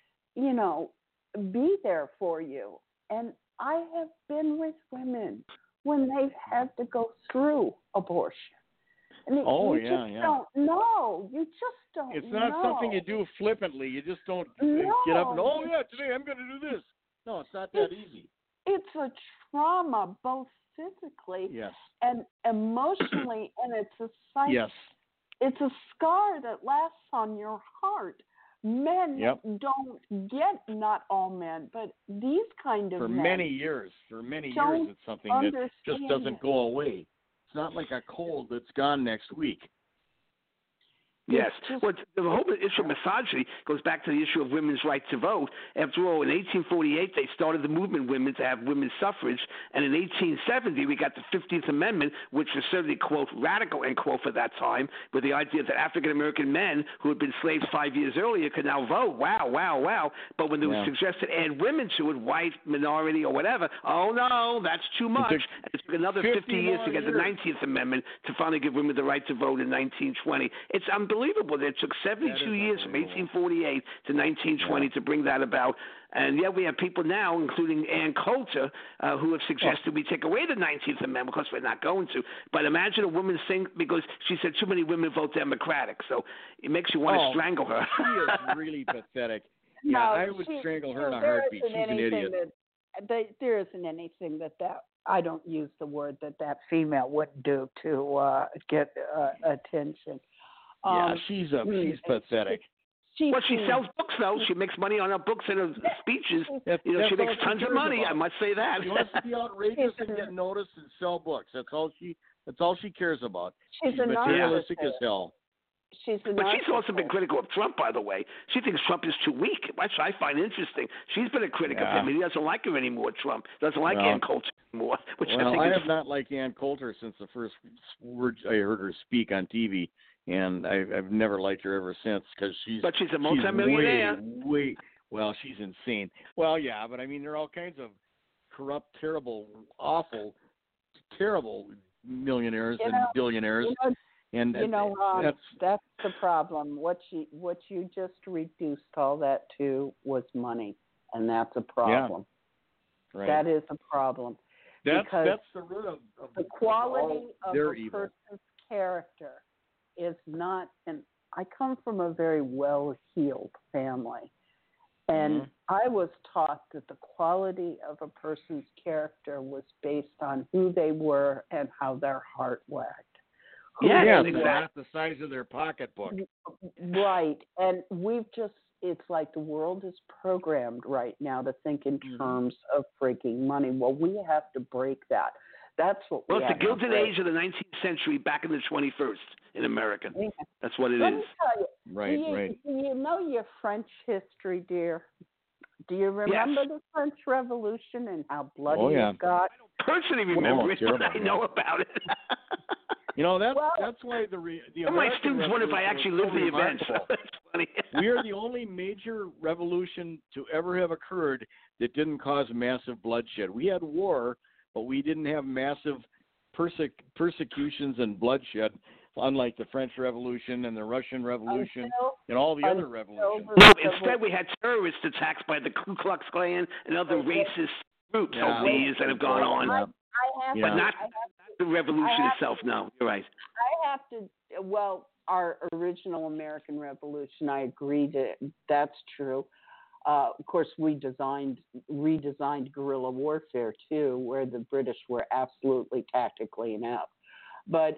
be there for you. And I have been with women when they've had to go through abortion. And you just don't know. You just don't It's not something you do flippantly. You just don't get up and, today I'm going to do this. No, it's not that easy. It's a trauma, both physically and emotionally, and it's a it's a scar that lasts on your heart. Men don't get, not all men, but these kind of for men. many years, it's something that just doesn't go away. It's not like a cold that's gone next week. Yes. Well, the whole issue of misogyny goes back to the issue of women's right to vote. After all, in 1848, they started the movement women to have women's suffrage. And in 1870, we got the 15th Amendment, which was certainly, quote, radical, end quote, for that time, with the idea that African-American men who had been slaves 5 years earlier could now vote. Wow, wow, wow. But when they were suggested to add women to it, white, minority, or whatever, oh, no, that's too much. And it took another 50 years to get the 19th Amendment to finally give women the right to vote in 1920. It's unbelievable. It took 72 years from 1848 to 1920 to bring that about. And yet we have people now, including Ann Coulter, who have suggested we take away the 19th Amendment because we're not going to. But imagine a woman saying, because she said too many women vote Democratic. So it makes you want to strangle her. She is really pathetic. Yeah, I would strangle her in a heartbeat. She's an idiot. There isn't anything that I don't use the word that female wouldn't do to get attention. Yeah, she's pathetic. She sells books, though. She makes money on her books and her speeches. She makes tons of money. I must say that. She wants to be outrageous and get noticed and sell books. That's all she cares about. She's materialistic as hell. But she's also been critical of Trump, by the way. She thinks Trump is too weak, which I find interesting. She's been a critic of him, and he doesn't like her anymore, Trump. Doesn't like Ann Coulter anymore. I have not liked Ann Coulter since the first words I heard her speak on TV. And I've never liked her ever since because she's a multimillionaire. Well, she's insane. Well, yeah, but I mean, there are all kinds of corrupt, terrible, awful, terrible millionaires and billionaires. That's the problem. What you just reduced all that to was money, and that's a problem. Yeah. Right. That is a problem. That's the root of the quality of a evil. person's character. Is not, and I come from a very well-heeled family, and I was taught that the quality of a person's character was based on who they were and how their heart wagged. Exactly. The size of their pocketbook. Right, and it's like the world is programmed right now to think in terms of freaking money. Well, we have to break that. That's what it's the Gilded Age of the 19th century back in the 21st in America. Yeah. That's what it is. Let me tell you, right. Do you know your French history, dear? Do you remember the French Revolution and how bloody it got? I don't personally remember it, but I know about it. That's why the my students wonder if I actually lived the events. That's funny. We are the only major revolution to ever have occurred that didn't cause massive bloodshed. We had war, but we didn't have massive persecutions and bloodshed, unlike the French Revolution and the Russian Revolution and all the other revolutions. No, instead we had terrorist attacks by the Ku Klux Klan and other racist groups over the years that have gone on. But not the revolution itself, no. You're right. I have to, our original American Revolution, I agree that's true. Of course, we redesigned guerrilla warfare, too, where the British were absolutely tactically inept. But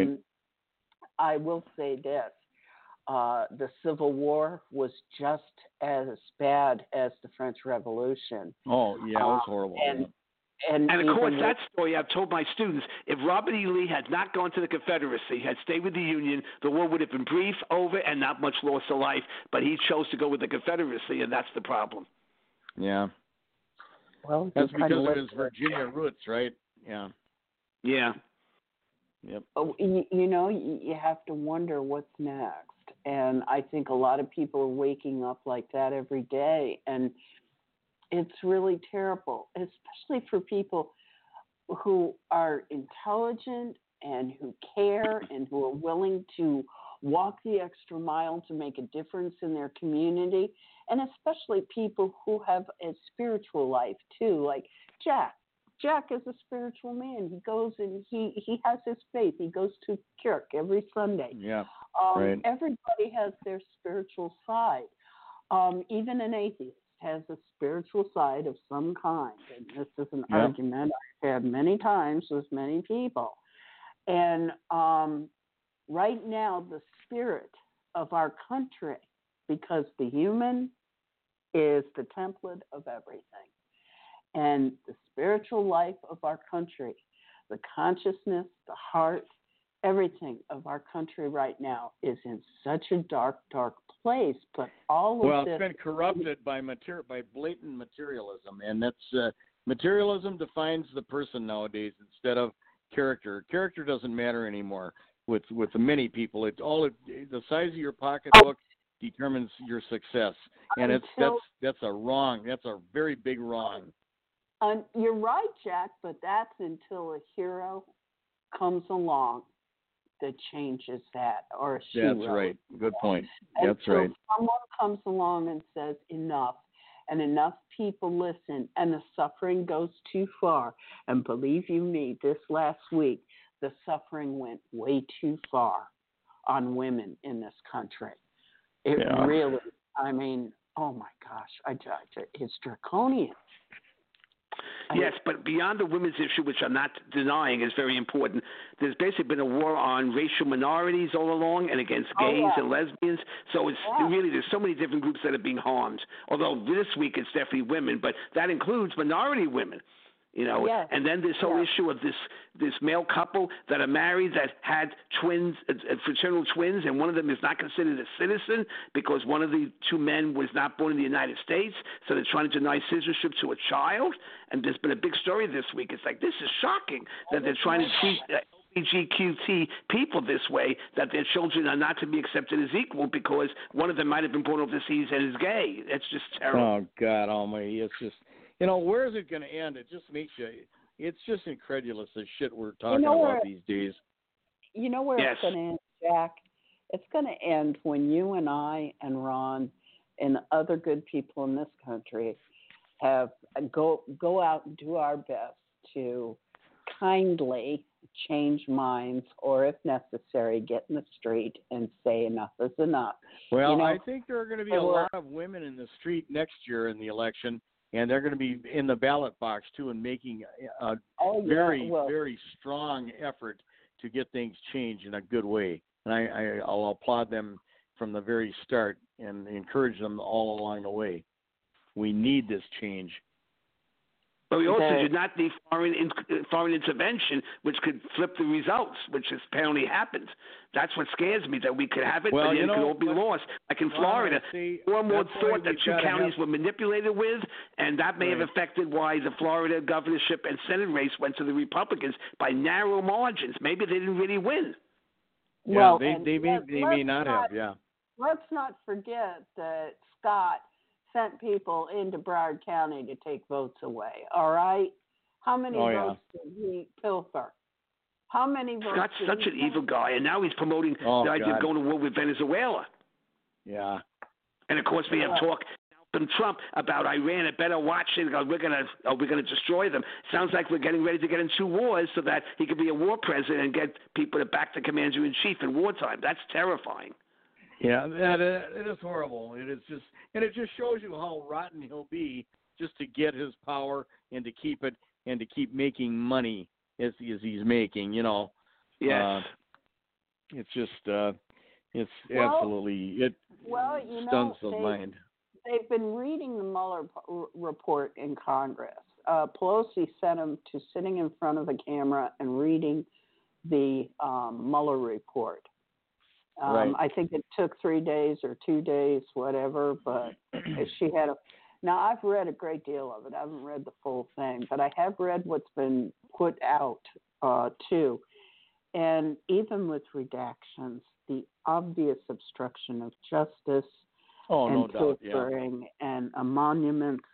I will say this. The Civil War was just as bad as the French Revolution. Oh, yeah, it was horrible. And of course, that story I've told my students, if Robert E. Lee had not gone to the Confederacy, had stayed with the Union, the war would have been brief, over, and not much loss of life. But he chose to go with the Confederacy, and that's the problem. Yeah. Well, that's because of his Virginia roots, right? Yeah. Yeah. Yep. You have to wonder what's next. And I think a lot of people are waking up like that every day. And it's really terrible, especially for people who are intelligent and who care and who are willing to walk the extra mile to make a difference in their community, and especially people who have a spiritual life too, like Jack. Jack is a spiritual man. He goes and he has his faith. He goes to church every Sunday. Yeah, right. Everybody has their spiritual side. Even an atheist has a spiritual side of some kind. And this is an argument I've had many times with many people. And right now the spirit of our country, because the human is the template of everything. And the spiritual life of our country, the consciousness, the heart, everything of our country right now is in such a dark, dark place. But all of this, it's been corrupted by blatant materialism, and that's materialism defines the person nowadays instead of character. Character doesn't matter anymore with many people. The size of your pocketbook determines your success, and that's a very big wrong. You're right, Jack, but that's until a hero comes along that changes that, or a hero. That's right. Good point. And that's right. Someone comes along and says enough, and enough people listen, and the suffering goes too far. And believe you me, this last week, the suffering went way too far on women in this country. It really, I mean, oh my gosh, it's draconian. Yes, but beyond the women's issue, which I'm not denying is very important, there's basically been a war on racial minorities all along and against gays and lesbians. So it's really, there's so many different groups that are being harmed. Although this week it's definitely women, but that includes minority women. And then this whole issue of this male couple that are married that had twins, fraternal twins, and one of them is not considered a citizen because one of the two men was not born in the United States, so they're trying to deny citizenship to a child. And there's been a big story this week. It's like, this is shocking that they're trying to treat LGBTQ people this way, that their children are not to be accepted as equal because one of them might have been born overseas and is gay. That's just terrible. Oh, God almighty. It's just... where is it going to end? It just makes you, it's just incredulous, the shit we're talking about these days. You know where it's going to end, Jack? It's going to end when you and I and Ron and other good people in this country have go out and do our best to kindly change minds, or if necessary, get in the street and say enough is enough. Well, I think there are going to be a lot of women in the street next year in the election. And they're going to be in the ballot box, too, and making a very strong effort to get things changed in a good way. And I'll applaud them from the very start and encourage them all along the way. We need this change. But we also do not need foreign intervention, which could flip the results, which has apparently happened. That's what scares me, that we could have it, but it could all be lost. Like in Florida, more and more thought that two counties were manipulated with, and that may have affected why the Florida governorship and Senate race went to the Republicans by narrow margins. Maybe they didn't really win. Well, they may not have, Let's not forget that Scott sent people into Broward County to take votes away, all right? How many votes did he pilfer? How many votes? Scott's such an evil guy, and now he's promoting the idea of going to war with Venezuela. Yeah. And, of course, we have talk from Trump about Iran. I better watch it. We're gonna destroy them. Sounds like we're getting ready to get into wars so that he could be a war president and get people to back the commander-in-chief in wartime. That's terrifying. Yeah, it is horrible. It is just, and it just shows you how rotten he'll be just to get his power and to keep it and to keep making money as he's making. Yes. It's just it's absolutely stuns the mind. They've been reading the Mueller report in Congress. Pelosi sent him to sitting in front of the camera and reading the Mueller report. I think it took 3 days or 2 days, whatever, but she had now I've read a great deal of it. I haven't read the full thing, but I have read what's been put out too. And even with redactions, the obvious obstruction of justice and filtering and monuments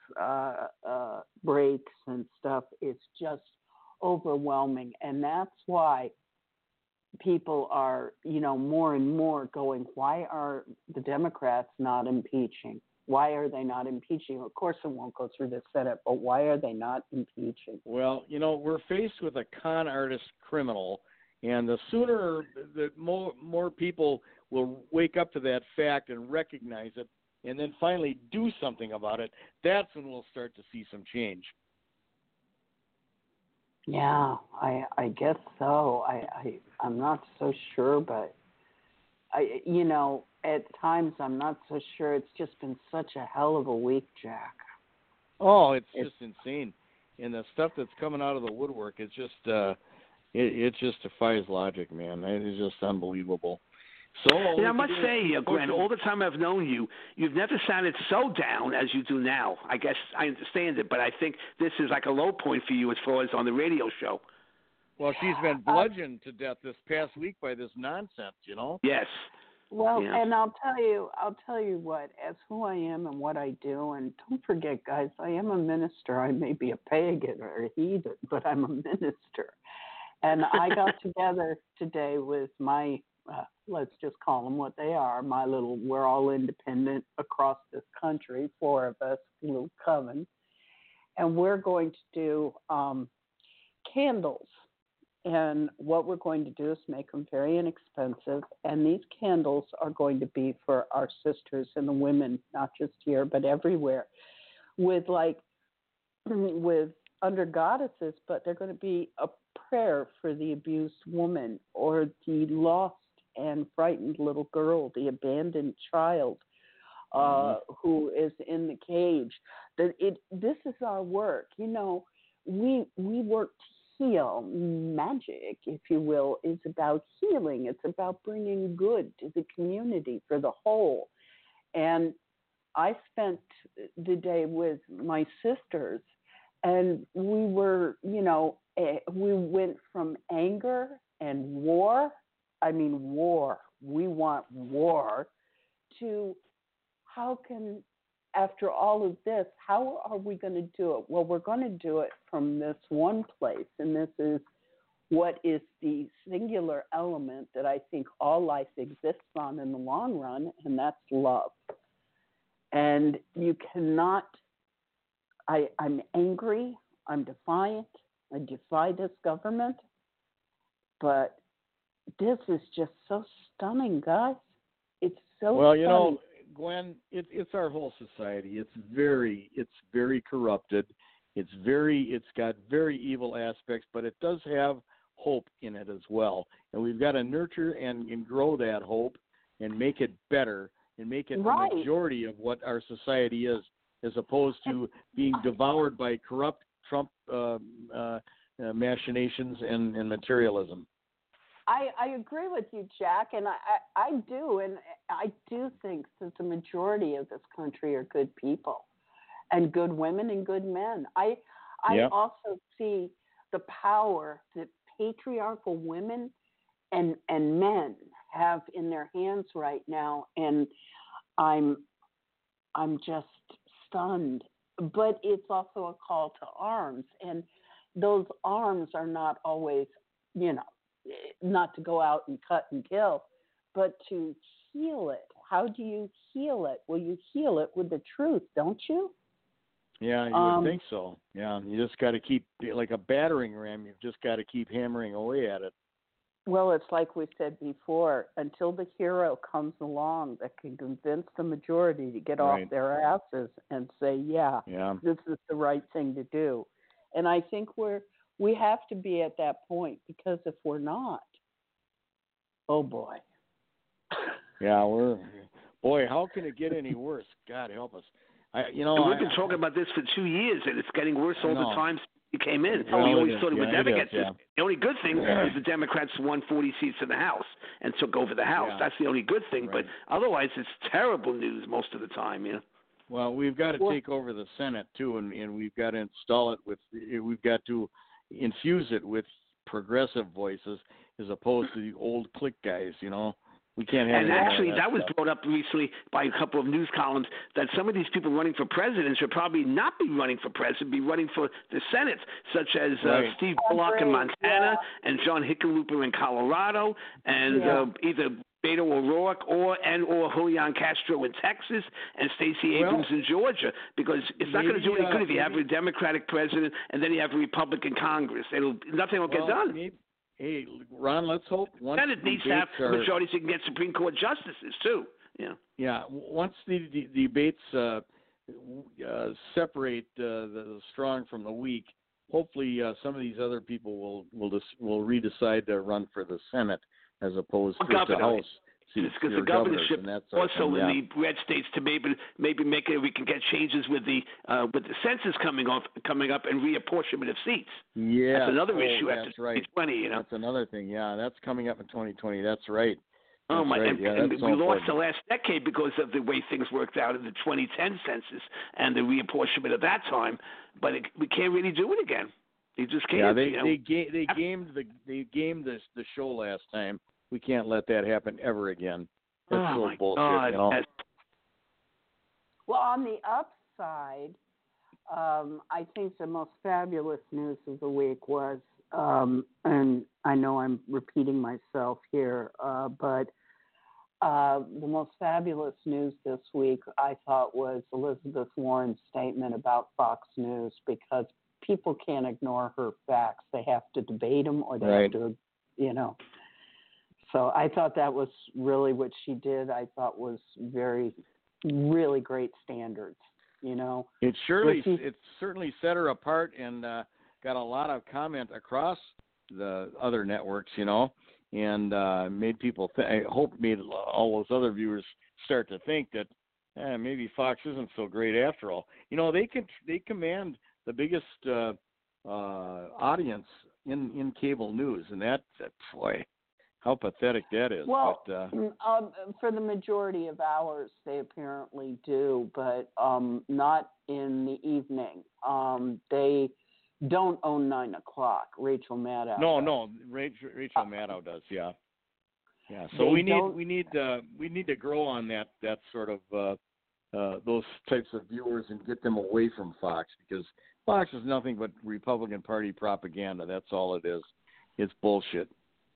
breaks and stuff is just overwhelming. And that's why people are, more and more going, why are the Democrats not impeaching? Why are they not impeaching? Of course, it won't go through the Senate, but why are they not impeaching? Well, we're faced with a con artist criminal, and the sooner that more people will wake up to that fact and recognize it, and then finally do something about it, that's when we'll start to see some change. Yeah, I guess so. I'm not so sure, but at times I'm not so sure. It's just been such a hell of a week, Jack. Oh, it's just insane. And the stuff that's coming out of the woodwork is just it just defies logic, man. It is just unbelievable. So I must say, Glenn, all the time I've known you, you've never sounded so down as you do now. I guess I understand it, but I think this is like a low point for you as far as on the radio show. Well, she's been bludgeoned to death this past week by this nonsense, Yes. Well, and I'll tell you what, as who I am and what I do, and don't forget, guys, I am a minister. I may be a pagan or a heathen, but I'm a minister. And I got together today with my, let's just call them what they are, we're all independent across this country, 4 of us, little coven. And we're going to do candles. And what we're going to do is make them very inexpensive. And these candles are going to be for our sisters and the women, not just here, but everywhere, with under goddesses, but they're going to be a prayer for the abused woman or the lost and frightened little girl, the abandoned child who is in the cage. This is our work. We work to heal. Magic, if you will, is about healing. It's about bringing good to the community for the whole. And I spent the day with my sisters, and we were, we went from anger and war. I mean, war. We want war. To how can, after all of this, how are we going to do it? Well, we're going to do it from this one place, and this is what is the singular element that I think all life exists on in the long run, and that's love. And you cannot, I'm angry, I'm defiant, I defy this government, but this is just so stunning, guys. It's so stunning. Gwen, it's our whole society. It's very corrupted. It's got very evil aspects, but it does have hope in it as well. And we've got to nurture and grow that hope and make it better and make it the majority of what our society is, as opposed to being devoured by corrupt Trump machinations and materialism. I agree with you, Jack, and I do think that the majority of this country are good people, and good women and good men. I also see the power that patriarchal women and men have in their hands right now, and I'm just stunned. But it's also a call to arms, and those arms are not always, not to go out and cut and kill, but to heal it. How do you heal it? Well, you heal it with the truth, don't you? Yeah, you would think so. Yeah, you just got to keep, like a battering ram, you've just got to keep hammering away at it. Well, it's like we said before, until the hero comes along that can convince the majority to get off their asses and say, this is the right thing to do. And I think we have to be at that point, because if we're not, oh boy. Yeah, how can it get any worse? God help us. We've been talking about this for 2 years, and it's getting worse all the time since he came in. We always thought it would never get this. The only good thing is the Democrats won 40 seats in the House and took over the House. That's the only good thing, but otherwise it's terrible news most of the time, Well, we've got to take over the Senate, too, and we've got to install it we've got to infuse it with progressive voices as opposed to the old clique guys, We can't have. And actually, that was brought up recently by a couple of news columns that some of these people running for president should probably not be running for president, be running for the Senate, such as Steve Bullock in Montana and John Hickenlooper in Colorado, and either Beto O'Rourke or Julian Castro in Texas and Stacey Abrams in Georgia, because it's not going to do any good if you have a Democratic president and then you have a Republican Congress. Nothing will get done. Hey, Ron, let's hope once Senate needs to have majority so you can get Supreme Court justices too. Yeah. Once the debates separate the strong from the weak, hopefully some of these other people will redecide to run for the Senate as opposed to the House. seats, because the your governors governorship and that sort of also thing, in the red states to maybe make it we can get changes with the census coming up and reapportionment of seats. Yeah, that's another issue that's after right. 2020. You know, that's another thing. Yeah, that's coming up in 2020. That's right. Oh my! Right. And so we important. lost the last decade because of the way things worked out in the 2010 census and the reapportionment of that time. But we can't really do it again. You just can't. Yeah, they gamed the show last time. We can't let that happen ever again. That's so bullshit. God. You know? Well, on the upside, I think the most fabulous news of the week was, and I know I'm repeating myself here, but the most fabulous news this week, I thought, was Elizabeth Warren's statement about Fox News, because people can't ignore her facts. They have to debate them, or they have to, you know. So I thought that was really what she did. I thought was really great standards, you know. It certainly set her apart and got a lot of comment across the other networks, you know, and made people made all those other viewers start to think that maybe Fox isn't so great after all. You know, they command the biggest audience in cable news, and that boy, how pathetic that is. Well, but, for the majority of hours, they apparently do, but not in the evening. They don't own 9 o'clock. Rachel Maddow. No, Rachel Maddow does. Yeah. So we need to grow on that sort of those types of viewers and get them away from Fox, because Fox is nothing but Republican Party propaganda. That's all it is. It's bullshit.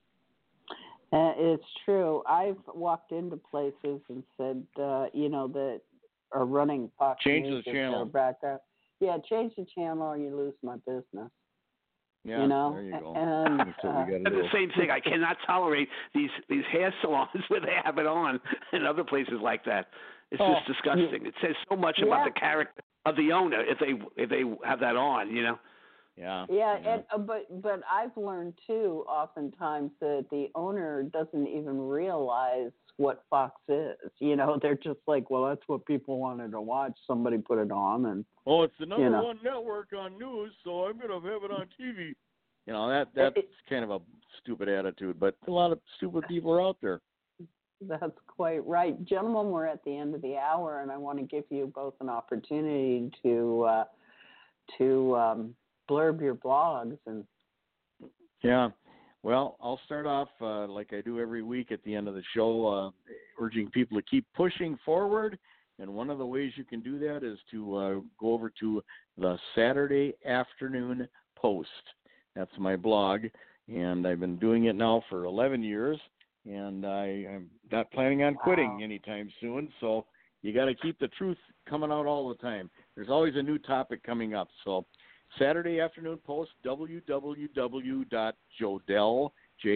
It's true. I've walked into places and said, that are running Fox Change News the channel. Yeah, change the channel or you lose my business. Yeah, you know? There you go. And, That's what we got to do. the same thing. I cannot tolerate these hair salons where they have it on and other places like that. It's just disgusting. It says so much about the character of the owner if they have that on, you know. Yeah. And but I've learned too, oftentimes, that the owner doesn't even realize what Fox is. You know, they're just like, well, that's what people wanted to watch. Somebody put it on, and it's the number one network on news, so I'm gonna have it on TV. You know, that's kind of a stupid attitude, but a lot of stupid people are out there. That's quite right, gentlemen. We're at the end of the hour, and I want to give you both an opportunity to blurb your blogs. And well, I'll start off like I do every week at the end of the show, urging people to keep pushing forward, and one of the ways you can do that is to go over to the Saturday Afternoon Post. That's my blog, and I've been doing it now for 11 years, and I'm not planning on quitting anytime soon, so you got to keep the truth coming out all the time. There's always a new topic coming up, so Saturday Afternoon Post, www.jodell,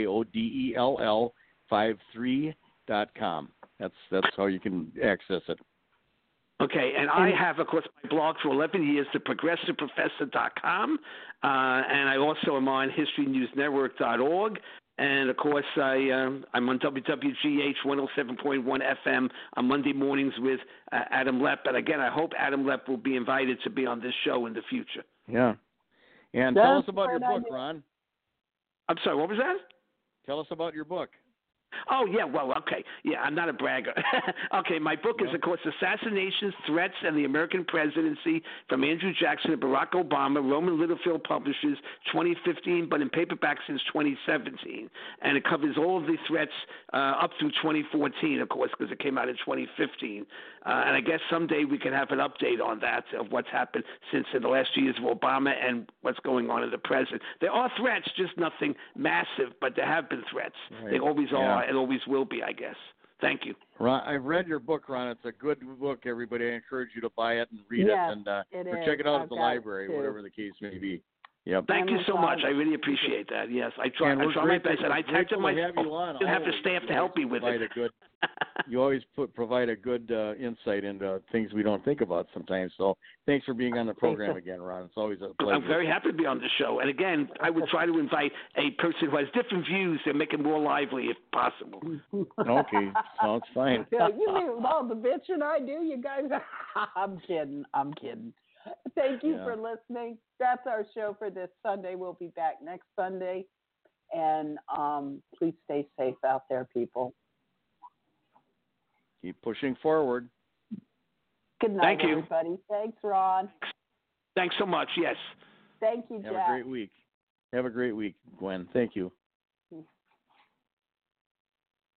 JODELL53.com. That's how you can access it. Okay, and I have, of course, my blog for 11 years, theprogressiveprofessor.com, and I also am on historynewsnetwork.org. And, of course, I'm on WWGH 107.1 FM on Monday mornings with Adam Lepp. And, again, I hope Adam Lepp will be invited to be on this show in the future. Yeah. And tell us about your book, Ron. I'm sorry, what was that? Tell us about your book. Oh, yeah, well, okay. Yeah, I'm not a bragger. Okay, my book is, of course, Assassinations, Threats, and the American Presidency from Andrew Jackson to Barack Obama, Roman Littlefield Publishers, 2015, but in paperback since 2017. And it covers all of the threats up through 2014, of course, because it came out in 2015. And I guess someday we can have an update on that, of what's happened since in the last 2 years of Obama and what's going on in the present. There are threats, just nothing massive, but there have been threats. Right. They always are and always will be, I guess. Thank you. Ron, I've read your book, Ron. It's a good book, everybody. I encourage you to buy it and read it, and or check it out at the library, whatever the case may be. Yep. Thank you so much. I really appreciate that. Yes, I try my best, and I typed up myself. I have the staff to help me with it. You always provide a good insight into things we don't think about sometimes. So thanks for being on the program again, Ron. It's always a pleasure. I'm very happy to be on the show. And again, I would try to invite a person who has different views and make it more lively if possible. Okay, sounds fine. You mean all the bitching I do, you guys? I'm kidding. Thank you for listening. That's our show for this Sunday. We'll be back next Sunday. And please stay safe out there, people. Keep pushing forward. Good night, everybody. Thanks, Ron. Thanks so much. Yes. Thank you, Jack. Have a great week. Have a great week, Gwen. Thank you.